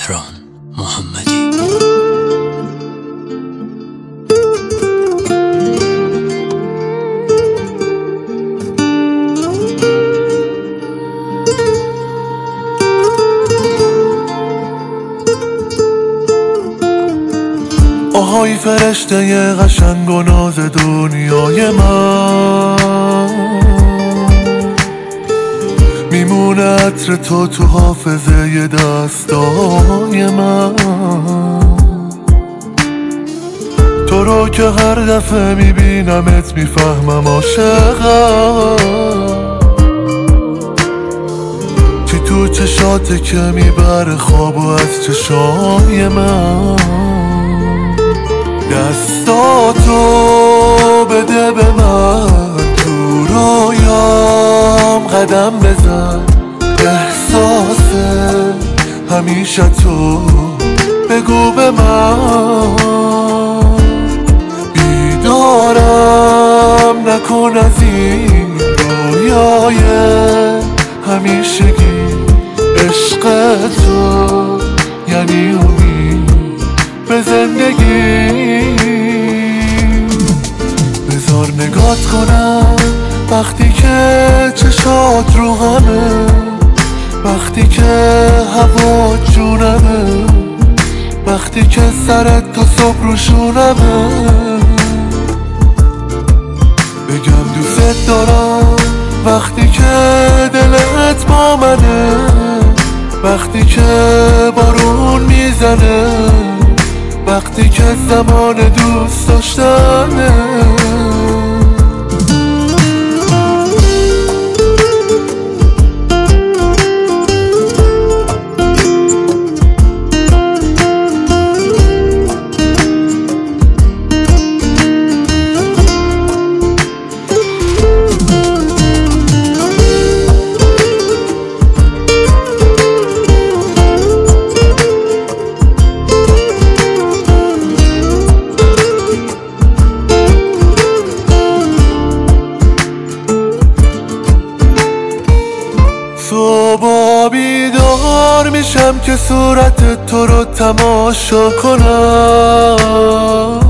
مهران محمدی. آهای فرشته قشنگ و ناز دنیای من، میمونه عطر تو حافظه دستای من. تو رو که هر دفعه میبینمت میفهمم عاشقم. چی تو چشاته که میبره خوابو از چشای من. دستاتو بده به من، تو رویام قدم بزن. احساس همیشه تو بگو به من. بیدارم نکن از این رویای همیشگی. عشق تو یعنی امید به زندگی. بذار نگات کنم وقتی که چشات رو همه، وقتی که هوا جونمه، وقتی که سرت تا صبح رو شونمه. بگم دوست دارم وقتی که دلت با منه، وقتی که بارون میزنه، وقتی که زمان دوست داشتنه. صبح بیدار میشم که صورت تو رو تماشا کنم.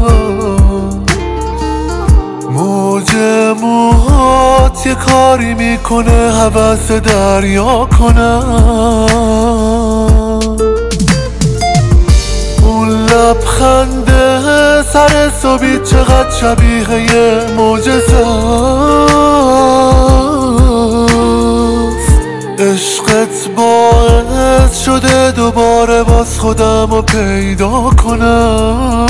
موج موهات یه کاری میکنه هوس دریا کنم. اون لبخنده سر صبحی چقدر شبیه یه معجزه‌ست. عشقت باعث شده دوباره باز خودم رو پیدا کنم.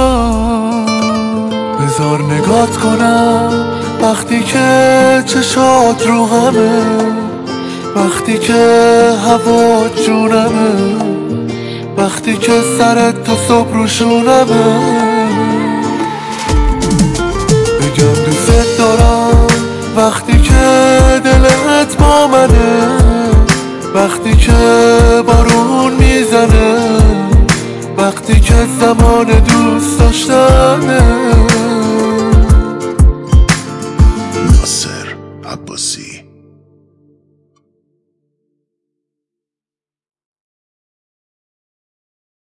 بذار نگات کنم وقتی که چشات رو همه، وقتی که هوا جونمه، وقتی که سرت تا صبح رو شونمه. بگم دوست دارم وقتی